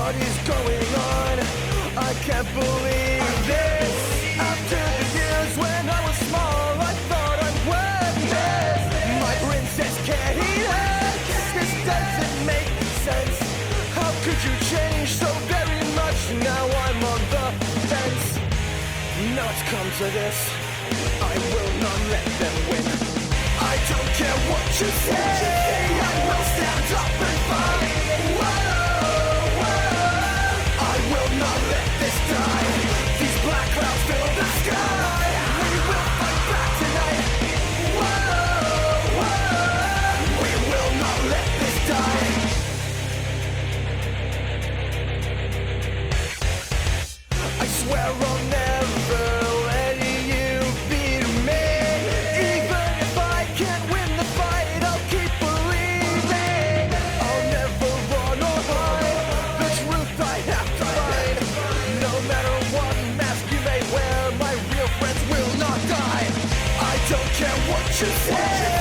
what is going on? I can't believe this. After the years when I was small, I thought I'm worth this. My princess can't eat it. This doesn't make sense. How could you change so very much? Now I'm on the fence. Now it's come to this, I will not let them win. I don't care what you say, I will stand up and fight. Whoa, whoa. I will not let this die. These black clouds fill the sky. We will fight back tonight. Whoa, whoa. We will not let this die. I swear I'll never let you beat me. Even if I can't win the fight, I'll keep believing. I'll never run or hide. The truth I have to find. No matter what mask you may wear, my real friends will not die. I don't care what you say.